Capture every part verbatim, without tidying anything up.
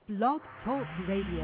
Blog Talk Radio.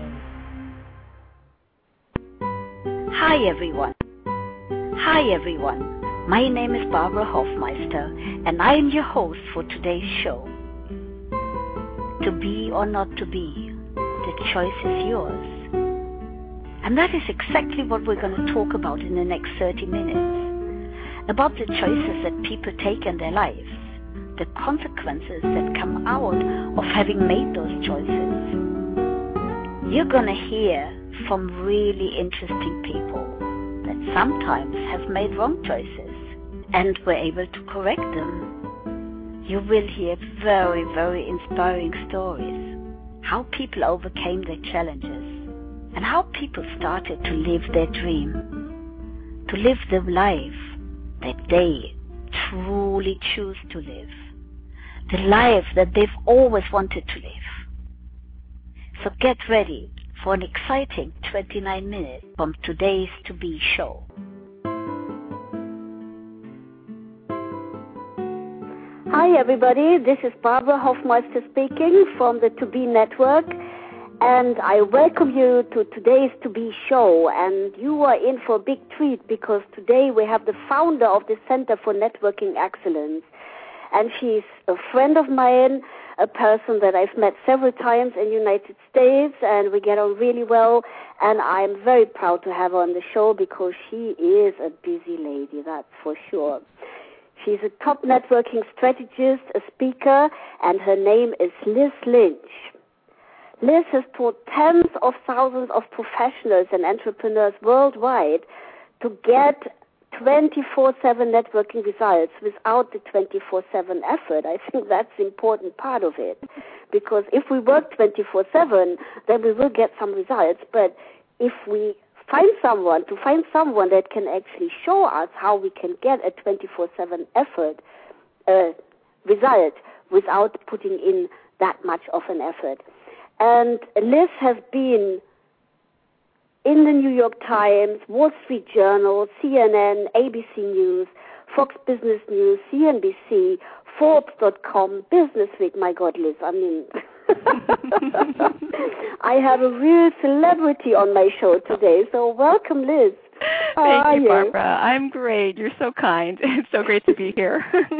Hi everyone. Hi everyone. My name is Barbara Hofmeister and I am your host for today's show. To be or not to be, the choice is yours. And that is exactly what we're going to talk about in the next thirty minutes. About the choices that people take in their lives, the consequences that come out of having made those choices. You're going to hear from really interesting people that sometimes have made wrong choices and were able to correct them. You will hear very, very inspiring stories, how people overcame their challenges and how people started to live their dream, to live the life that they truly choose to live, the life that they've always wanted to live. So get ready for an exciting twenty-nine minutes from today's To Be show. Hi everybody, this is Barbara Hofmeister speaking from the To Be Network, and I welcome you to today's To Be show. And you are in for a big treat because today we have the founder of the Center for Networking Excellence, and she's a friend of mine, a person that I've met several times in the United States, and we get on really well, and I'm very proud to have her on the show because she is a busy lady, that's for sure. She's a top networking strategist, a speaker, and her name is Liz Lynch. Liz has taught tens of thousands of professionals and entrepreneurs worldwide to get twenty-four seven networking results without the twenty-four seven effort. I think that's the important part of it, because if we work twenty-four seven, then we will get some results. But if we find someone, to find someone that can actually show us how we can get a twenty-four seven effort uh, result without putting in that much of an effort. And Liz has been in the New York Times, Wall Street Journal, C N N, A B C News, Fox Business News, C N B C, Forbes dot com, Business Week. My God, Liz, I mean, I have a real celebrity on my show today. So welcome, Liz. How Thank are you, you, Barbara. I'm great. You're so kind. It's so great to be here.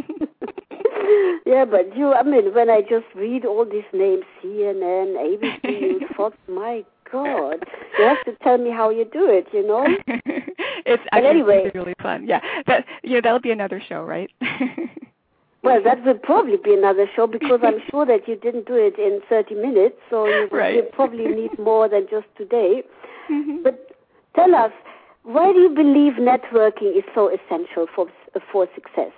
Yeah, but you, I mean, when I just read all these names, C N N, A B C News, Fox, my God, you have to tell me how you do it, you know? It's but actually anyway, really fun. Yeah, that yeah, that'll be another show, right? Well, that will probably be another show because I'm sure that you didn't do it in thirty minutes, so you, right. you probably need more than just today. Mm-hmm. But tell us, why do you believe networking is so essential for for success?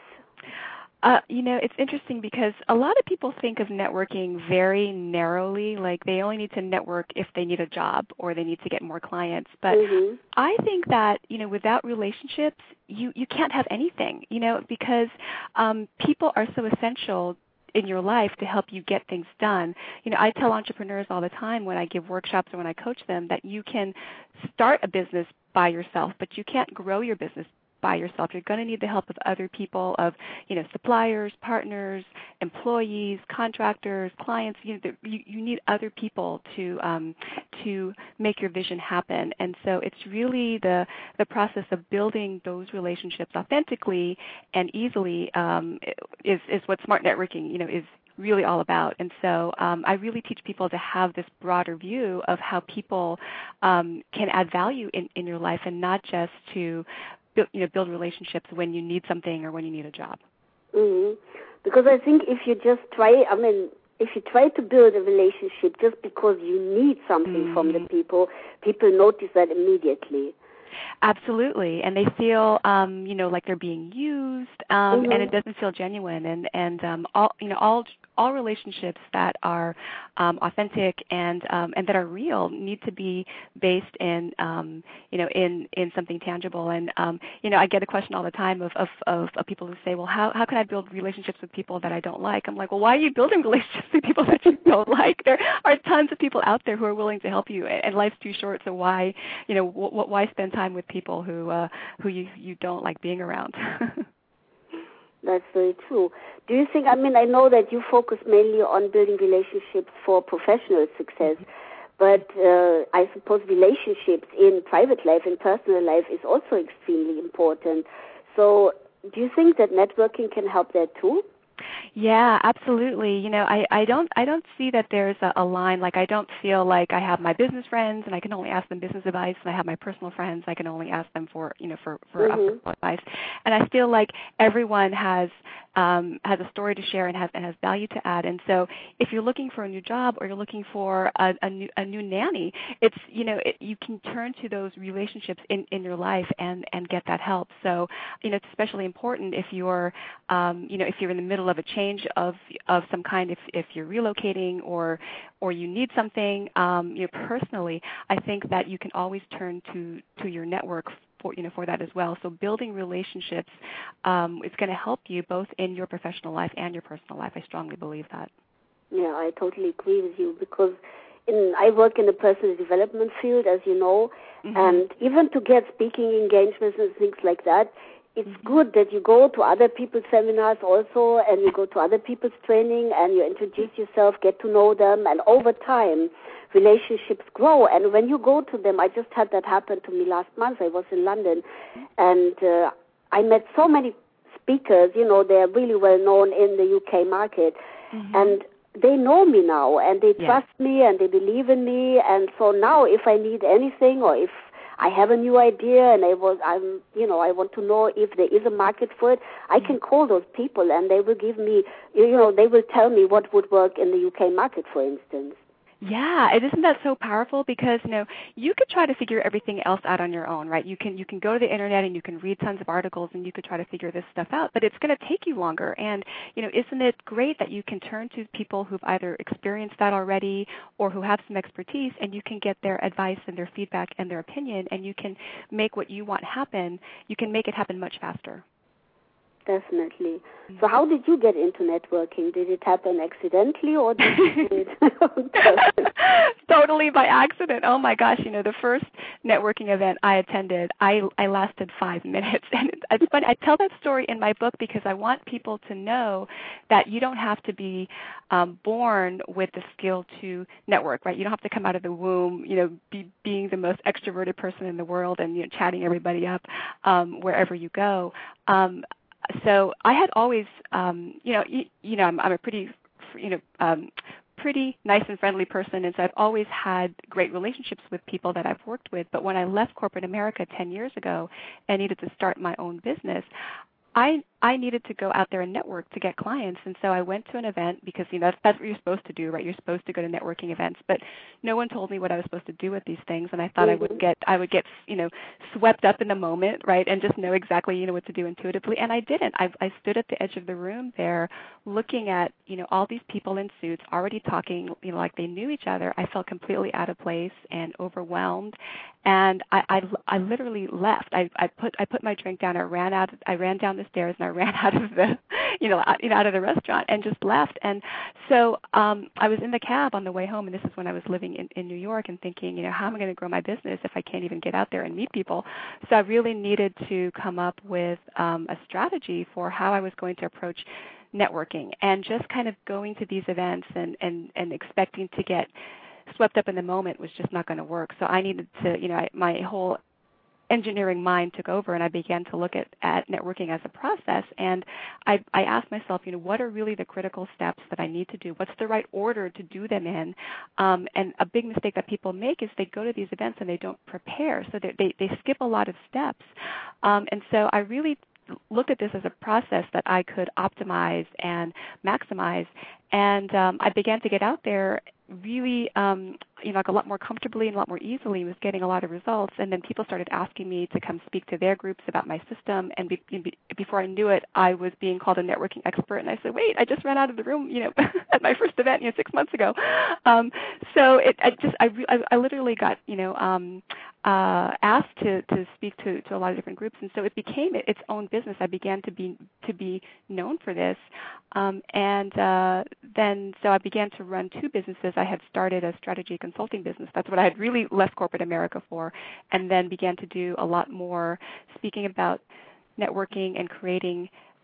Uh, you know, it's interesting because a lot of people think of networking very narrowly, like they only need to network if they need a job or they need to get more clients. But mm-hmm. I think that, you know, without relationships, you, you can't have anything, you know, because um, people are so essential in your life to help you get things done. You know, I tell entrepreneurs all the time when I give workshops or when I coach them that you can start a business by yourself, but you can't grow your business by yourself. You're going to need the help of other people, of, you know, suppliers, partners, employees, contractors, clients. You know, you, you need other people to um, to make your vision happen. And so it's really the the process of building those relationships authentically and easily um, is is what smart networking, you know, is really all about. And so um, I really teach people to have this broader view of how people um, can add value in, in your life and not just to you know, build relationships when you need something or when you need a job. Mm-hmm. Because I think if you just try, I mean, if you try to build a relationship just because you need something mm-hmm. from the people, people notice that immediately. Absolutely, and they feel, um, you know, like they're being used, um, mm-hmm. and it doesn't feel genuine. And and um, all, you know, all all relationships that are um, authentic and um, and that are real need to be based in, um, you know, in, in something tangible. And um, you know, I get a question all the time of, of, of, of people who say, well, how how can I build relationships with people that I don't like? I'm like, well, why are you building relationships with people that you don't like? There are tons of people out there who are willing to help you, and life's too short, so why, you know, wh- why spend time with people who uh, who you, you don't like being around? That's very true. Do you think, I mean, I know that you focus mainly on building relationships for professional success, but uh, I suppose relationships in private life, in personal life, is also extremely important. So do you think that networking can help there too? Yeah, absolutely. You know, I, I don't I don't see that there's a, a line. Like, I don't feel like I have my business friends and I can only ask them business advice, and I have my personal friends I can only ask them for you know for for Mm-hmm. personal advice. And I feel like everyone has um, has a story to share and has and has value to add. And so, if you're looking for a new job or you're looking for a, a new a new nanny, it's you know it, you can turn to those relationships in, in your life and, and get that help. So you know it's especially important if you're um, you know if you're in the middle of a change of of some kind, if if you're relocating or or you need something, um, you know, personally, I think that you can always turn to to your network for you know for that as well. So building relationships um, is going to help you both in your professional life and your personal life. I strongly believe that. Yeah, I totally agree with you because in, I work in the personal development field, as you know, mm-hmm. and even to get speaking engagements and things like that, it's mm-hmm. good that you go to other people's seminars also, and you go to other people's training, and you introduce yourself, get to know them, and over time, relationships grow. And when you go to them, I just had that happen to me last month. I was in London, and uh, I met so many speakers. You know, they're really well known in the U K market, mm-hmm. and they know me now, and they trust yeah. me, and they believe in me. And so now, if I need anything, or if I have a new idea, and I was, I'm, you know, I want to know if there is a market for it, I can call those people, and they will give me, you know, they will tell me what would work in the U K market, for instance. Yeah, and isn't that so powerful? Because you know you could try to figure everything else out on your own, right? You can you can go to the internet and you can read tons of articles and you could try to figure this stuff out, but it's going to take you longer. And you know, isn't it great that you can turn to people who've either experienced that already or who have some expertise, and you can get their advice and their feedback and their opinion, and you can make what you want happen. You can make it happen much faster. Definitely. So how did you get into networking? Did it happen accidentally or did you do it? Totally by accident. Oh my gosh, you know, the first networking event I attended, I, I lasted five minutes. And it's, it's funny, I tell that story in my book because I want people to know that you don't have to be um, born with the skill to network, right? You don't have to come out of the womb, you know, be, being the most extroverted person in the world and, you know, chatting everybody up um, wherever you go. Um, So I had always, um, you know, you, you know, I'm, I'm a pretty, you know, um, pretty nice and friendly person, and so I've always had great relationships with people that I've worked with. But when I left corporate America ten years ago and needed to start my own business, I I needed to go out there and network to get clients, and so I went to an event because you know that's, that's what you're supposed to do, right? You're supposed to go to networking events, but no one told me what I was supposed to do with these things, and I thought mm-hmm. I would get I would get you know swept up in the moment, right, and just know exactly you know what to do intuitively, and I didn't. I I stood at the edge of the room there, looking at you know all these people in suits already talking, you know, like they knew each other. I felt completely out of place and overwhelmed, and I I, I literally left. I I put I put my drink down. I ran out. I ran down the stairs and I ran out of the, you know, out, you know, out of the restaurant and just left. And so um, I was in the cab on the way home, and this is when I was living in, in New York and thinking, you know, how am I going to grow my business if I can't even get out there and meet people? So I really needed to come up with um, a strategy for how I was going to approach networking, and just kind of going to these events and, and, and expecting to get swept up in the moment was just not going to work. So I needed to, you know, I, my whole engineering mind took over, and I began to look at, at networking as a process. And I, I asked myself, you know, what are really the critical steps that I need to do? What's the right order to do them in? Um, and a big mistake that people make is they go to these events and they don't prepare. So they, they, they skip a lot of steps. Um, and so I really looked at this as a process that I could optimize and maximize. And um, I began to get out there really, um, you know, like a lot more comfortably and a lot more easily, was getting a lot of results. And then people started asking me to come speak to their groups about my system. And be, be, before I knew it, I was being called a networking expert. And I said, wait, I just ran out of the room, you know, at my first event, you know, six months ago. Um, so it, I just, I, re- I, I literally got, you know, um, uh, asked to, to speak to, to a lot of different groups. And so it became its own business. I began to be, to be known for this. Um, and uh, then, so I began to run two businesses. I had started a strategy consulting business. That's what I had really left corporate America for, and then began to do a lot more speaking about networking and creating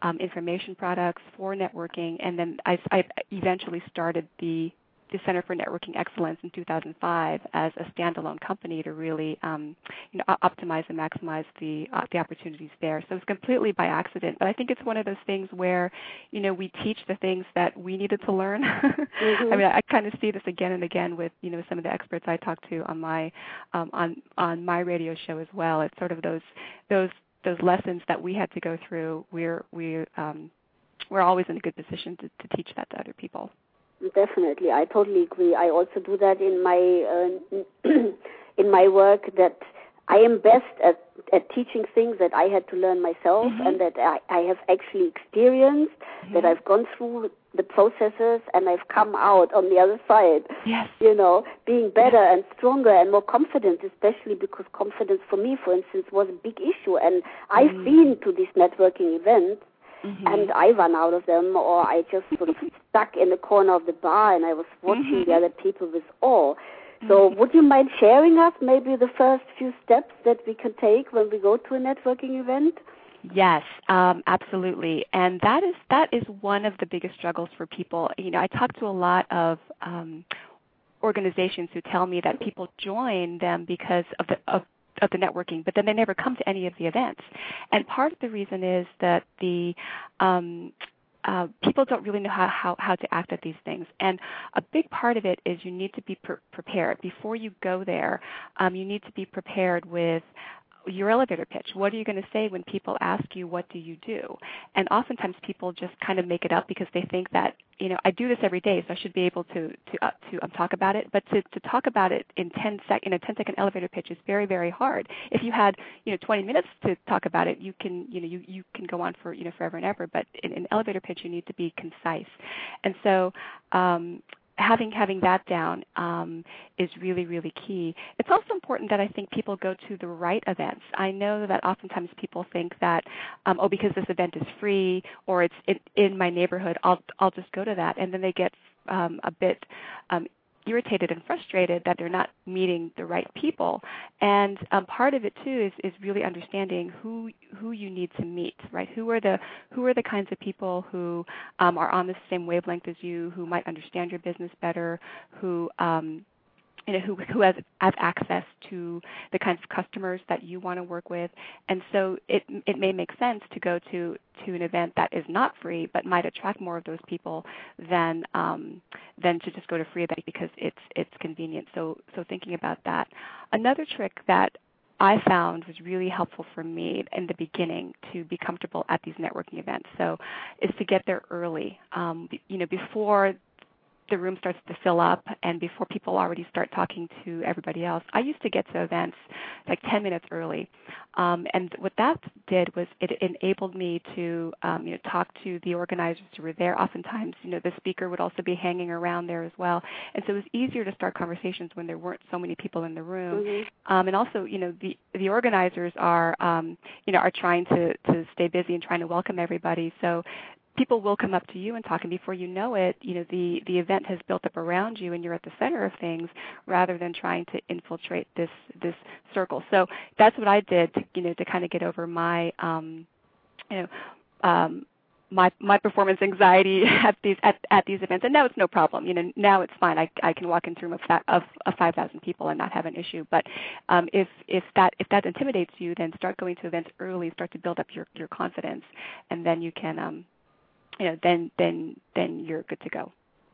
um, information products, for networking, and then I, I eventually started the the Center for Networking Excellence in two thousand five as a standalone company to really um, you know, optimize and maximize the uh, the opportunities there. So it's completely by accident, but I think it's one of those things where, you know, we teach the things that we needed to learn. Mm-hmm. I mean, I, I kind of see this again and again with, you know, some of the experts I talk to on my um, on on my radio show as well. It's sort of those those those lessons that we had to go through. We're we um, we're always in a good position to, to teach that to other people. Definitely, I totally agree. I also do that in my uh, in my work. That I am best at, at teaching things that I had to learn myself, mm-hmm. and that I, I have actually experienced. Mm-hmm. That I've gone through the processes and I've come out on the other side. Yes. You know, being better yes. and stronger and more confident, especially because confidence for me, for instance, was a big issue. And I've mm-hmm. been to these networking events. Mm-hmm. And I run out of them, or I just sort of stuck in the corner of the bar and I was watching mm-hmm. the other people with awe. So mm-hmm. would you mind sharing us maybe the first few steps that we can take when we go to a networking event? Yes, um, absolutely. And that is that is one of the biggest struggles for people. You know, I talk to a lot of um, organizations who tell me that people join them because of the of of the networking, but then they never come to any of the events. And part of the reason is that the um, uh, people don't really know how, how, how to act at these things. And a big part of it is you need to be pre- prepared. Before you go there, um, you need to be prepared with your elevator pitch. What are you going to say when people ask you, what do you do? And oftentimes people just kind of make it up because they think that, you know, I do this every day, so I should be able to to uh, to um, talk about it. But to, to talk about it in ten sec in a ten second elevator pitch is very, very hard. If you had, you know, twenty minutes to talk about it, you can, you know, you, you can go on for, you know, forever and ever. But in an elevator pitch, you need to be concise. And so, um, Having having that down um, is really, really key. It's also important that I think people go to the right events. I know that oftentimes people think that, um, oh, because this event is free or it's in, in my neighborhood, I'll I'll just go to that, and then they get um, a bit um, irritated and frustrated that they're not meeting the right people. And um, part of it too is, is really understanding who who you need to meet, right? Who are the who are the kinds of people who um, are on the same wavelength as you, who might understand your business better, who um, you know, who who has, have access to the kinds of customers that you want to work with. And so it it may make sense to go to, to an event that is not free but might attract more of those people than um, than to just go to free event because it's it's convenient. So so thinking about that. Another trick that I found was really helpful for me in the beginning to be comfortable at these networking events. So is to get there early. Um, you know, before the room starts to fill up and before people already start talking to everybody else. I used to get to events like ten minutes early. Um, and what that did was it enabled me to um, you know, talk to the organizers who were there. Oftentimes, you know, the speaker would also be hanging around there as well. And so it was easier to start conversations when there weren't so many people in the room. Mm-hmm. Um, and also, you know, the, the organizers are, um, you know, are trying to, to stay busy and trying to welcome everybody. So people will come up to you and talk, and before you know it, you know, the, the event has built up around you and you're at the center of things rather than trying to infiltrate this this circle. So that's what I did to, you know, to kind of get over my um, you know, um, my my performance anxiety at these at, at these events. And now it's no problem. You know, now it's fine. I I can walk into a room of, of, of five thousand people and not have an issue. But um, if if that if that intimidates you, then start going to events early, start to build up your, your confidence, and then you can um, you know, then then then you're good to go.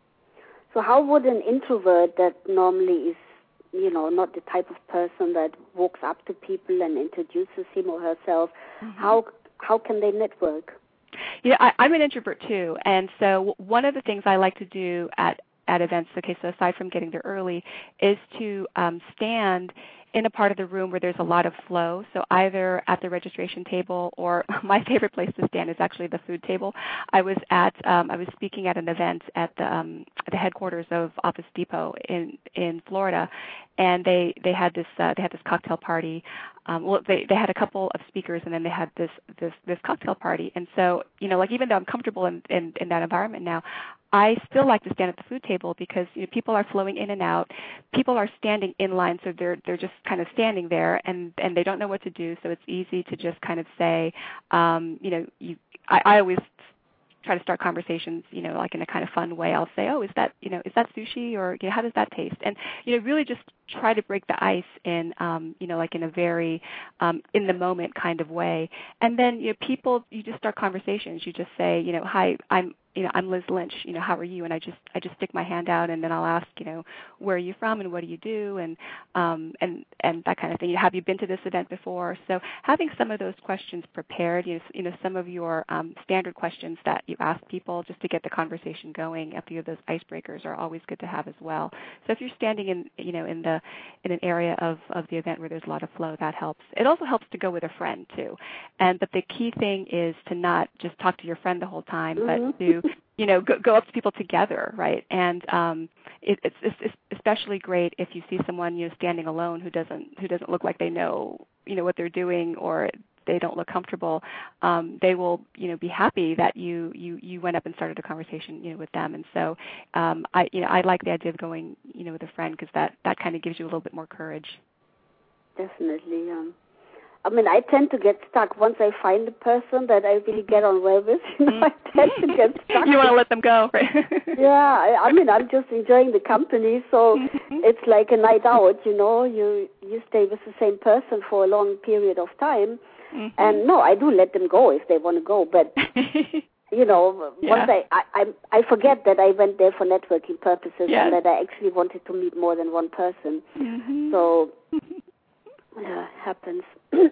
So how would an introvert that normally is, you know, not the type of person that walks up to people and introduces him or herself, mm-hmm. how how can they network? Yeah, I, I'm an introvert too, and so one of the things I like to do at at events, okay, so aside from getting there early, is to um, stand in a part of the room where there's a lot of flow, so either at the registration table or my favorite place to stand is actually the food table. I was at um, I was speaking at an event at the um, the headquarters of Office Depot in in Florida, and they they had this uh, they had this cocktail party. Um, well, they they had a couple of speakers, and then they had this this this cocktail party. And so, you know, like even though I'm comfortable in in, in that environment now, I still like to stand at the food table because you know, people are flowing in and out. People are standing in line, so they're they're just kind of standing there, and, and they don't know what to do. So it's easy to just kind of say, um, you know, you. I, I always try to start conversations, you know, like in a kind of fun way. I'll say, oh, is that, you know, is that sushi, or you know, how does that taste? And you know, really just try to break the ice in, um, you know, like in a very um, in the moment kind of way. And then you know, people, you just start conversations. You just say, you know, hi, I'm. You know, I'm Liz Lynch. You know, how are you? And I just, I just stick my hand out, and then I'll ask, you know, where are you from, and what do you do, and, um, and, and that kind of thing. You know, have you been to this event before? So having some of those questions prepared, you know, you know, some of your um, standard questions that you ask people just to get the conversation going. A few of those icebreakers are always good to have as well. So if you're standing in, you know, in the, in an area of, of the event where there's a lot of flow, that helps. It also helps to go with a friend too. And but the key thing is to not just talk to your friend the whole time, Mm-hmm. but to you know, go, go up to people together, right? And um, it, it's, it's especially great if you see someone, you know, standing alone who doesn't who doesn't look like they know, you know, what they're doing, or they don't look comfortable. Um, they will, you know, be happy that you, you, you went up and started a conversation, you know, with them. And so, um, I, you know, I like the idea of going, you know, with a friend because that, that kind of gives you a little bit more courage. Definitely. Um, I mean, I tend to get stuck once I find a person that I really get on well with. You know, I tend to get stuck. You want to let them go, right? Yeah, I, I mean, I'm just enjoying the company, so mm-hmm. it's like a night out. You know, you you stay with the same person for a long period of time, mm-hmm. and no, I do let them go if they want to go, but. You know, yeah. once I, I, I I forget that I went there for networking purposes yes. and that I actually wanted to meet more than one person. Mm-hmm. So, yeah, happens.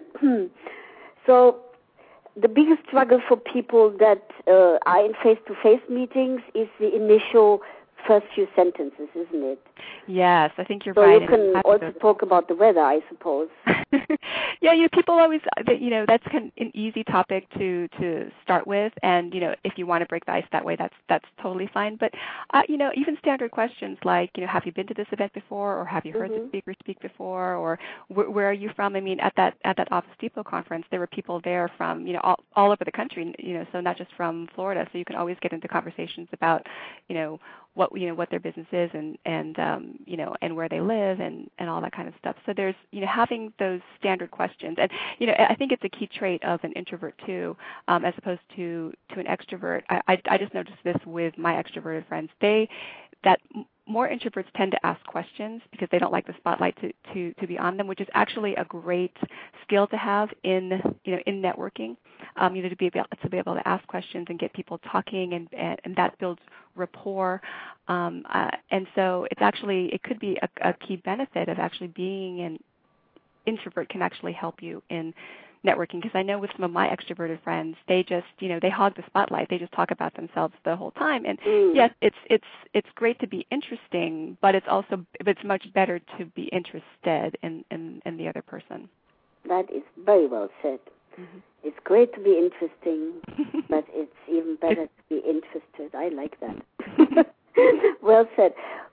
So, the biggest struggle for people that uh, are in face-to-face meetings is the initial first few sentences, isn't it? Yes, I think you're so right. So you can also talk about the weather, I suppose. Yeah, you know, people always, you know, that's kind of an easy topic to, to start with, and you know, if you want to break the ice that way, that's that's totally fine. But uh, you know, even standard questions like, you know, have you been to this event before, or have you heard mm-hmm. the speaker speak before, or wh- where are you from? I mean, at that at that Office Depot conference, there were people there from, you know, all, all over the country, you know, so not just from Florida. So you can always get into conversations about, you know, what you know what their business is, and and um, you know, and where they live, and, and all that kind of stuff. So there's, you know, having those standard questions, and you know, I think it's a key trait of an introvert too, um, as opposed to to an extrovert. I, I I just noticed this with my extroverted friends. They that more introverts tend to ask questions because they don't like the spotlight to, to, to be on them, which is actually a great skill to have in, you know, in networking. Um, you know, to be able to be able to ask questions and get people talking, and, and, and that builds rapport. Um, uh, and so it's actually, it could be a, a key benefit of actually being an introvert can actually help you in networking, because I know with some of my extroverted friends, they just, you know, they hog the spotlight. They just talk about themselves the whole time. And mm. yes, it's it's it's great to be interesting, but it's also it's much better to be interested in, in, in the other person. That is very well said. Mm-hmm. It's great to be interesting, but it's even better to be interested. I like that. Well said.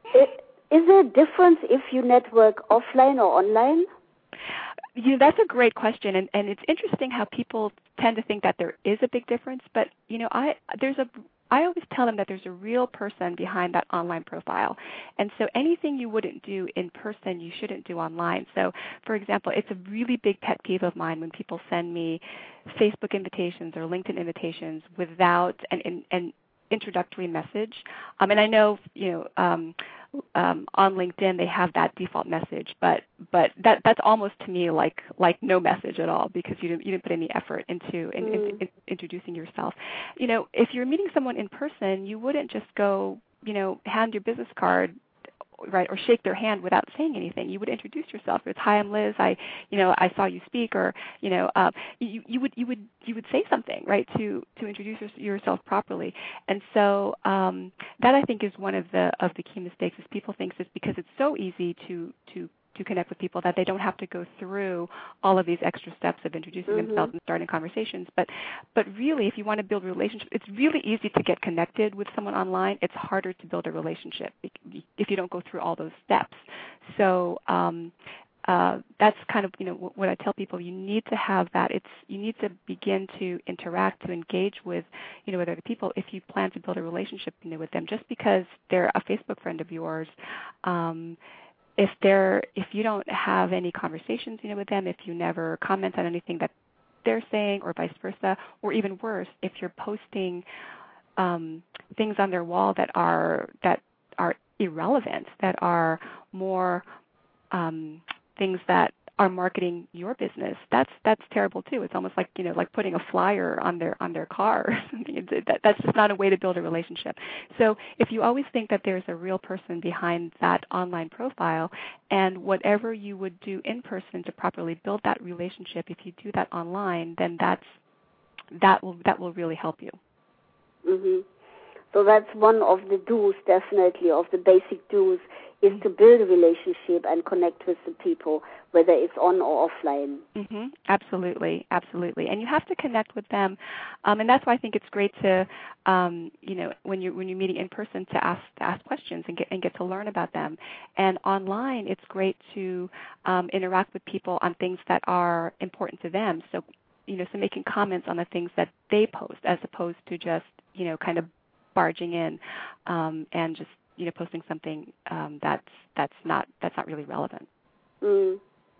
Is there a difference if you network offline or online? You know, that's a great question, and, and it's interesting how people tend to think that there is a big difference. But you know, I there's a I always tell them that there's a real person behind that online profile, and so anything you wouldn't do in person, you shouldn't do online. So, for example, it's a really big pet peeve of mine when people send me Facebook invitations or LinkedIn invitations without an, an, an introductory message. Um, and I know, you know, um, um, on LinkedIn they have that default message, but but that that's almost to me like like no message at all, because you didn't you didn't put any effort into in, mm. in, in introducing yourself. You know, if you're meeting someone in person, you wouldn't just go, you know, hand your business card, right, or shake their hand without saying anything. You would introduce yourself. It's, hi, I'm Liz. I, you know, I saw you speak, or you know, uh, you, you would you would you would say something, right, to to introduce yourself properly. And so um, that I think is one of the of the key mistakes, is people think this because it's so easy to to to connect with people that they don't have to go through all of these extra steps of introducing mm-hmm. themselves and starting conversations. But but really, if you want to build relationships, it's really easy to get connected with someone online. It's harder to build a relationship if you don't go through all those steps. So um, uh, that's kind of, you know, what I tell people. You need to have that. It's you need to begin to interact, to engage with, you know, with other people if you plan to build a relationship, you know, with them. Just because they're a Facebook friend of yours, um, if they're if you don't have any conversations, you know, with them, if you never comment on anything that they're saying, or vice versa, or even worse, if you're posting um, things on their wall that are that are irrelevant, that are more um, things that are marketing your business, that's that's terrible too. It's almost like, you know, like putting a flyer on their on their car or something. That, that's just not a way to build a relationship. So if you always think that there's a real person behind that online profile, and whatever you would do in person to properly build that relationship, if you do that online, then that's that will that will really help you. Mm-hmm. So that's one of the do's, definitely, of the basic do's, is to build a relationship and connect with the people, whether it's on or offline. Mm-hmm. Absolutely, absolutely. And you have to connect with them, um, and that's why I think it's great to, um, you know, when you're when you're meeting in person, to ask to ask questions and get and get to learn about them. And online, it's great to um, interact with people on things that are important to them. So, you know, so making comments on the things that they post, as opposed to just, you know, kind of barging in um, and just, you know, posting something um, that's that's not that's not really relevant. Mm.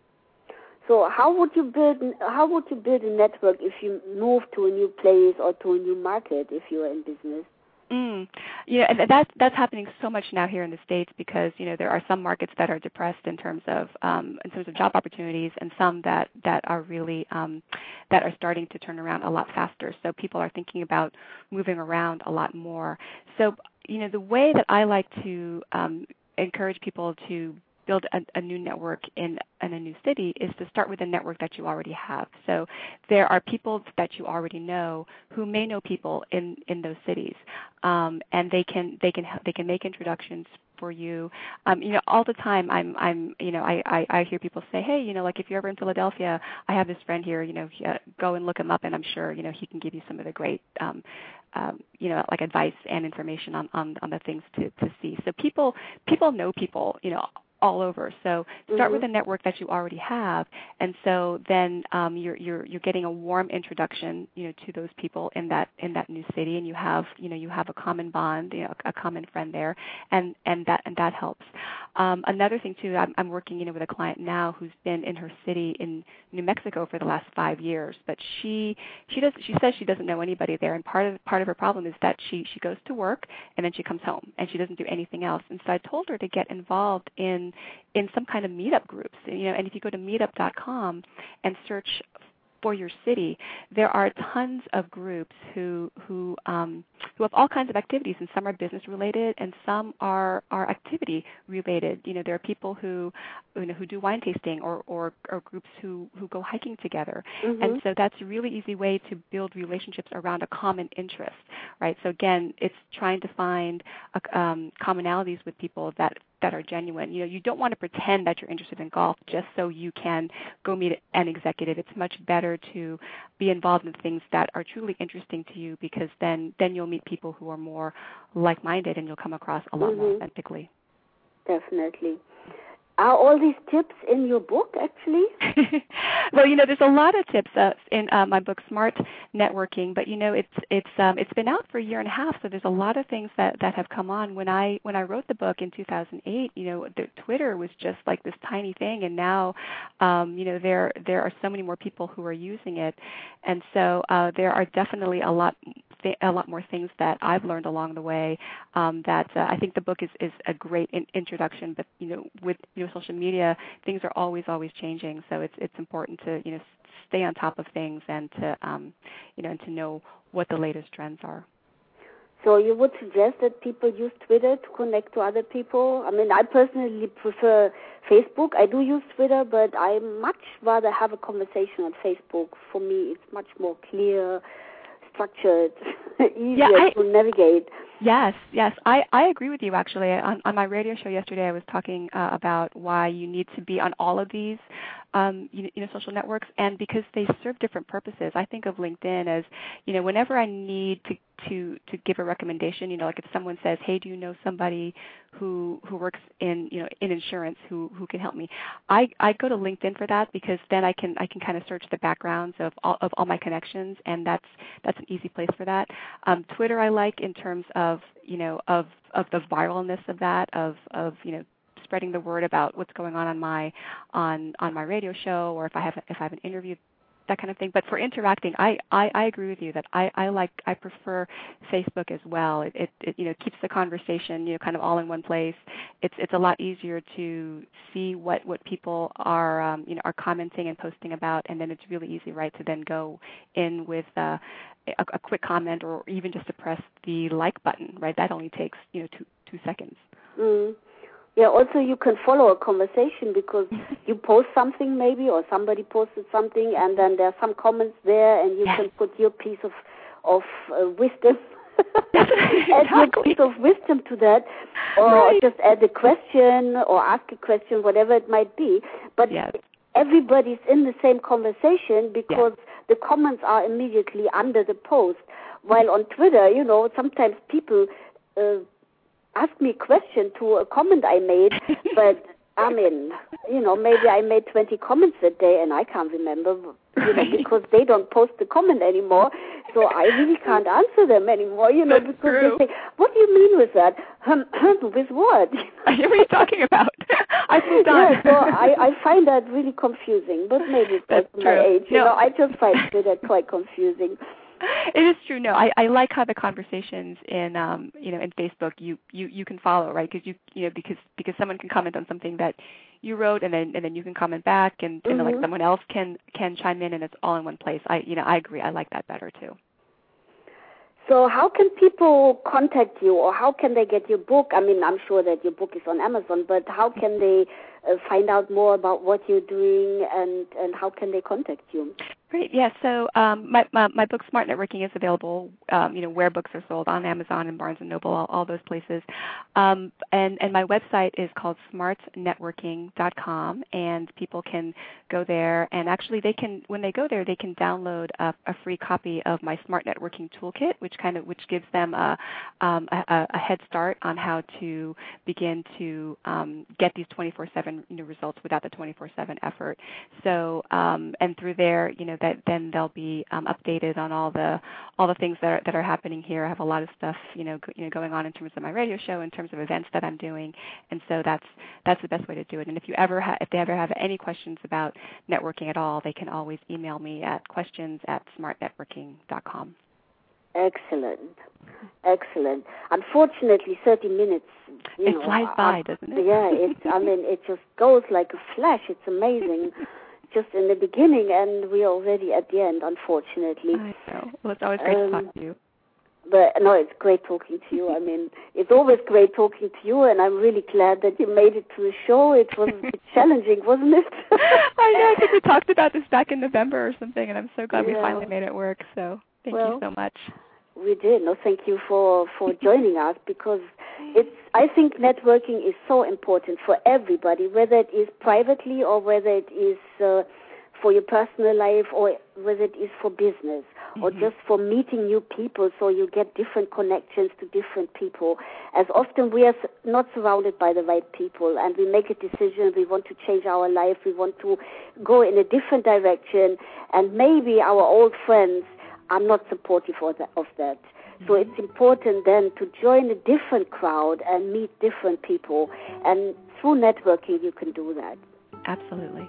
So how would you build how would you build a network if you move to a new place or to a new market if you are in business? Mm. Yeah, and that's that's happening so much now here in the States, because, you know, there are some markets that are depressed in terms of um, in terms of job opportunities, and some that that are really um, that are starting to turn around a lot faster. So people are thinking about moving around a lot more. So, you know, the way that I like to um, encourage people to build a, a new network in, in a new city is to start with a network that you already have. So there are people that you already know who may know people in, in those cities, um, and they can they can they can make introductions for you. Um, you know, all the time I'm I'm you know I, I, I hear people say, hey, you know, like if you're ever in Philadelphia, I have this friend here. You know, uh, go and look him up, and I'm sure, you know, he can give you some of the great um, um, you know, like advice and information on, on, on the things to, to see. So people people know people, you know, all over. So start Mm-hmm. with a network that you already have, and so then um, you're you're you're getting a warm introduction, you know, to those people in that in that new city, and you have you know you have a common bond, you know, a common friend there, and and that and that helps. Um, another thing too, I'm, I'm working, you know, with a client now who's been in her city in New Mexico for the last five years, but she she does she says she doesn't know anybody there, and part of part of her problem is that she she goes to work and then she comes home and she doesn't do anything else. And so I told her to get involved in in some kind of meetup groups, you know, and if you go to meetup dot com and search for your city, there are tons of groups who who um, who have all kinds of activities, and some are business related, and some are are activity related. You know, there are people who you know who do wine tasting, or or, or groups who, who go hiking together, Mm-hmm. and so that's a really easy way to build relationships around a common interest, right? So again, it's trying to find a, um, commonalities with people that that are genuine. You know, you don't want to pretend that you're interested in golf just so you can go meet an executive. It's much better to be involved in things that are truly interesting to you, because then, then you'll meet people who are more like-minded, and you'll come across a lot mm-hmm. more authentically. Definitely. Are all these tips in your book, actually? Well, you know, there's a lot of tips uh, in uh, my book, Smart Networking. But you know, it's it's um, it's been out for a year and a half, so there's a lot of things that, that have come on. When I when I wrote the book in two thousand eight, you know, the, Twitter was just like this tiny thing, and now, um, you know, there there are so many more people who are using it, and so uh, there are definitely a lot. a lot more things that I've learned along the way, um, that uh, I think the book is, is a great in- introduction. But, you know, with you know, social media, things are always, always changing. So it's it's important to, you know, stay on top of things, and to, um, you know, and to know what the latest trends are. So you would suggest that people use Twitter to connect to other people? I mean, I personally prefer Facebook. I do use Twitter, but I much rather have a conversation on Facebook. For me, it's much more clear, structured, easier yeah, I, to navigate. Yes, yes. I, I agree with you, actually. On, on my radio show yesterday, I was talking uh, about why you need to be on all of these um, you, you know, social networks, and because they serve different purposes. I think of LinkedIn as, you know, whenever I need to to to give a recommendation, you know, like if someone says, hey, do you know somebody who who works in, you know, in insurance who who can help me, I, I go to LinkedIn for that, because then I can I can kind of search the backgrounds of all of all my connections, and that's that's an easy place for that. Um, Twitter I like in terms of, you know, of of the viralness of that, of of you know, spreading the word about what's going on on my on on my radio show, or if I have if I have an interview, that kind of thing. But for interacting, I, I, I agree with you that I, I like I prefer Facebook as well. It, it, it you know keeps the conversation, you know, kind of all in one place. It's it's a lot easier to see what, what people are um, you know are commenting and posting about, and then it's really easy, right, to then go in with uh, a, a quick comment, or even just to press the like button, right? That only takes, you know two two seconds. Mm. Yeah, also you can follow a conversation, because you post something maybe, or somebody posted something, and then there are some comments there, and you yes. can put your piece of of uh, wisdom, exactly. add your piece of wisdom to that, or right. just add a question, or ask a question, whatever it might be. But yes. everybody's in the same conversation, because yes. the comments are immediately under the post. While on Twitter, you know, sometimes people Uh, ask me a question to a comment I made, but I mean, you know, maybe I made twenty comments that day, and I can't remember, you know, because they don't post the comment anymore, so I really can't answer them anymore, you know, That's because true. they say, what do you mean with that? Um, with what? What are you talking about? I moved on. Yeah, so I, I find that really confusing, but maybe it's That's my true. age, you no. know, I just find Twitter quite confusing. It is true. No, I, I like how the conversations in um you know in Facebook you, you, you can follow, right? Because you you know because because someone can comment on something that you wrote, and then and then you can comment back, and, and Mm-hmm. like someone else can can chime in, and it's all in one place. I you know I agree. I like that better too. So how can people contact you, or how can they get your book? I mean, I'm sure that your book is on Amazon, but how can they uh, find out more about what you're doing, and, and how can they contact you? Great. Yeah. So um, my, my my book Smart Networking is available, um, you know, where books are sold, on Amazon and Barnes and Noble, all, all those places. Um, and and my website is called smart networking dot com, and people can go there, and actually they can, when they go there, they can download a, a free copy of my Smart Networking Toolkit, which kind of which gives them a um, a, a head start on how to begin to um, get these twenty-four seven you know, results without the twenty-four seven effort. So um, and through there, you know. That then they'll be um, updated on all the all the things that are that are happening here. I have a lot of stuff, you know, go, you know, going on in terms of my radio show, in terms of events that I'm doing, and so that's that's the best way to do it. And if you ever ha- if they ever have any questions about networking at all, they can always email me at questions at smart networking dot com. Excellent, excellent. Unfortunately, thirty minutes. You it know, flies by, doesn't it? Yeah, it. I mean, it just goes like a flash. It's amazing. Just in the beginning, and we're already at the end, unfortunately. I know. Well, it's always great um, to talk to you. But no, it's great talking to you. I mean, it's always great talking to you, and I'm really glad that you made it to the show. It was a bit challenging, wasn't it? I know. I think we talked about this back in November or something, and I'm so glad yeah. we finally made it work. So thank well, you so much. We did. No, thank you for, for joining us, because it's. I think networking is so important for everybody, whether it is privately or whether it is uh, for your personal life, or whether it is for business, mm-hmm. or just for meeting new people, so you get different connections to different people. As often we are not surrounded by the right people, and we make a decision, we want to change our life, we want to go in a different direction, and maybe our old friends are not supportive of that. Of that. So it's important then to join a different crowd and meet different people, and through networking you can do that. Absolutely.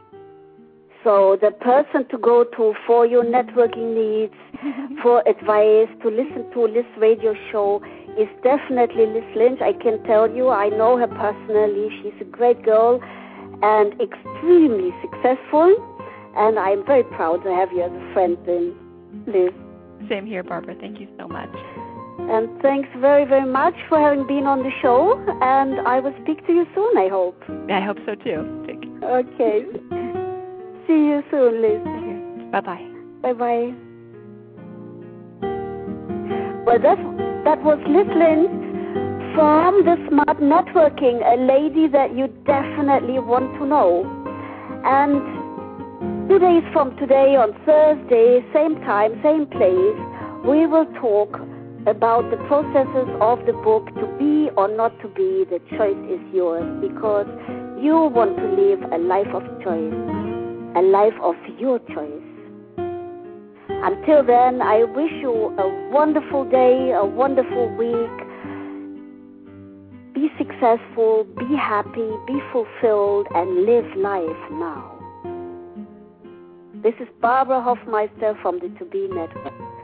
So the person to go to for your networking needs, for advice, to listen to Liz radio show is definitely Liz Lynch. I can tell you, I know her personally. She's a great girl and extremely successful, and I'm very proud to have you as a friend, Liz. Same here, Barbara. Thank you so much. And thanks very, very much for having been on the show, and I will speak to you soon, I hope. I hope so, too. Thank you. Okay. See you soon, Liz. Bye-bye. Bye-bye. Well, that, that was Liz Lynch from the Smart Networking, a lady that you definitely want to know. And Two days from today, on Thursday, same time, same place, we will talk about the processes of the book, To Be or Not to Be. The choice is yours, because you want to live a life of choice, a life of your choice. Until then, I wish you a wonderful day, a wonderful week. Be successful, be happy, be fulfilled, and live life now. This is Barbara Hofmeister from the To Be Network.